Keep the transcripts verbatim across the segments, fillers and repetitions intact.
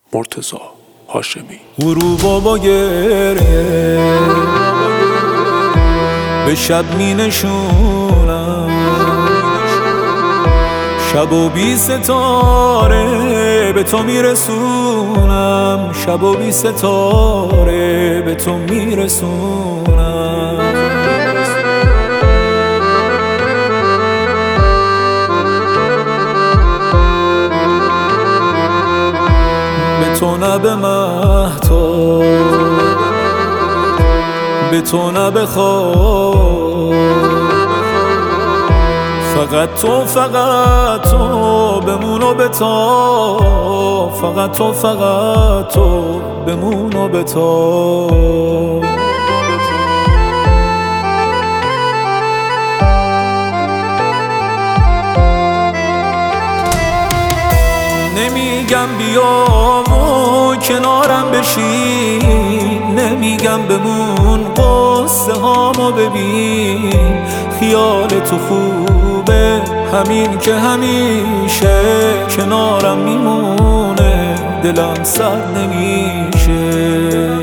مرتضی هاشمی. غروبا با گریه به شب می نشونم، شب و بی ستاره به تو می رسونم، شب و بی ستاره به تو می رسونم. به تو نه به مهتاب، به تو نه به خواب، فقط تو فقط تو بمون و بتاب، فقط تو فقط تو بمون و بتاب. نمیگم بیا و کنارم بشین، نمیگم بمون قصه هامو ببین. خیال تو خوبه همین که همیشه کنارم میمونه، دلم سرد نمیشه.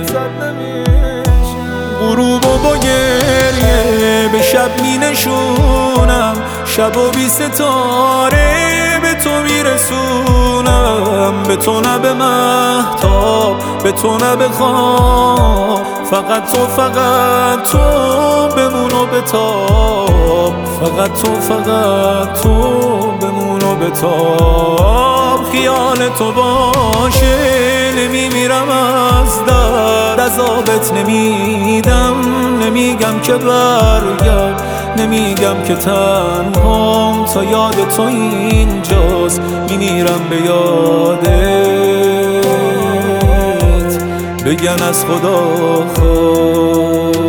غروب و با گریه به شب می نشونم، شب و بی ستاره به تو میرسونم. به تو نه به مهتاب، به تو نه به خواب، فقط تو فقط تو بمون و بتاب، فقط تو فقط تو بمون و بتاب. خیال تو باشه نمیمیرم از درد، عذابت نمیدم، نمیگم که برگرد، نمیگم که تنهام تا یاد تو اینجاست، میمیرم به یادت، بگن از خدا خواست.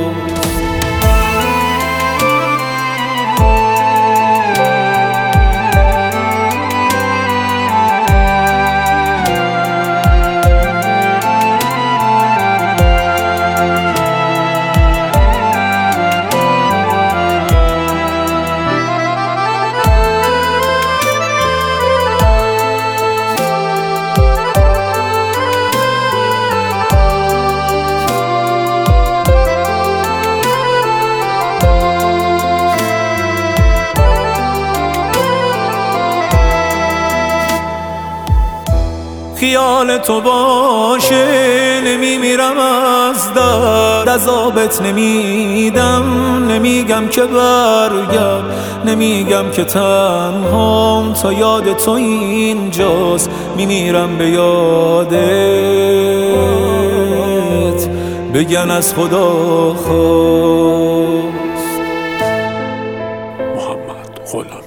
خیال تو باشه نمیمیرم از درد، عذابت نمیدم، نمیگم که برگرد، نمیگم که تنهام تا یاد تو اینجاست، میمیرم به یادت، بگن از خدا خواست. محمد غلامی.